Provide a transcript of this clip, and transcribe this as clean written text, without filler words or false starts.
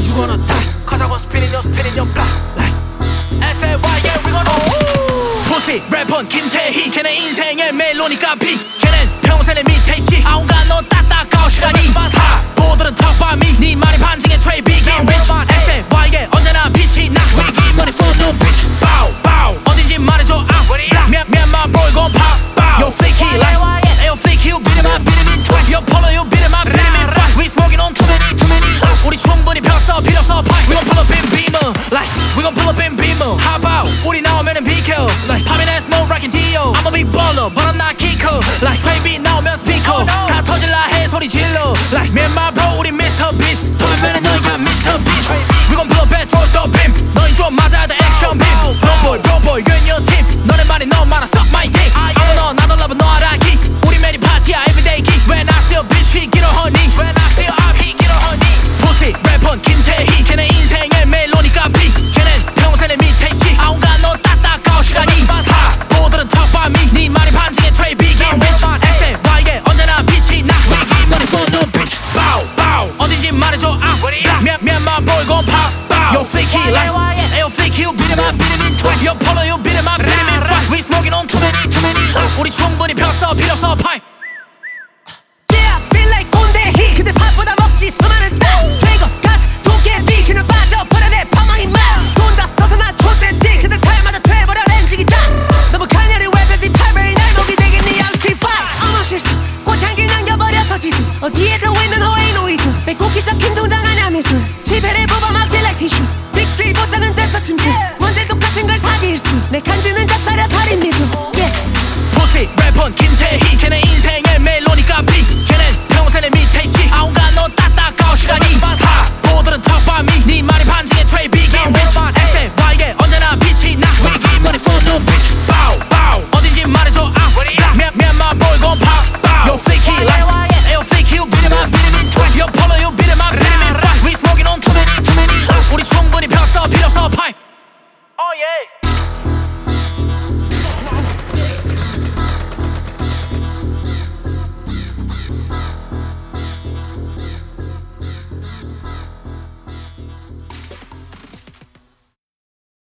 you gonna die? Cause I was spinning your block. SAY, yeah, we gonna pussy 래퍼 김태희 걔네 인생의 멜로니까 비 걔넨 평생 내 밑에 있지 아웅가 너 딱딱하고 시간이 바보들은 턱밤이 네 말이 반증의 트레이 비긴 rich SAY에 언제나 빛이 나 위기 money for no bitch bow bow 어딘지 말해줘 Myanmar boy gon' pop bow Yo flaky like Ayo flaky you beat him up twice Yo polo you beat him up fight We smoking on too many 우리 충분히 폈어 필요서 pipe We gon' pull up in beamer like We gon' pull up in beamer How about 우리 나오면은 비켜 like poppin' that smoke rockin' Dio I'm a big baller but I'm not kicker like 트레이 비 나오면 스피커 다 터질라 해 소리 질러 like Myanmar bro 우리 Mr. Beast 보면은 너희가 Mr. Beast We gon' pull up at throw the beam 너희 좀 맞아야 돼 액션 빔 Bro boy you and your team 너네 말이 너무 많아 suck my dick 아무나 나도 love 너 알아기 우리 매일 파티야 everyday geek When I see a bitch he get on her knee When I feel up he get on her knee pussy 래퍼 김태희 걔네 인생의 멜로니까 비 걔넨 평생 내 밑에 있지 아웅가 너 딱딱하고 시간이 바보들은 턱밤이 네 말이 반증의 트레이 비긴 rich SAY에 언제나 빛이 나 위기 money for no bitch bow bow 어딘지 말해줘 Myanmar boy gon' pop bow Yo flaky like Ayo flaky you beat him up twice Yo polo you beat him up fight We smoking on too many 우리 충분히 폈어 필요서 pipe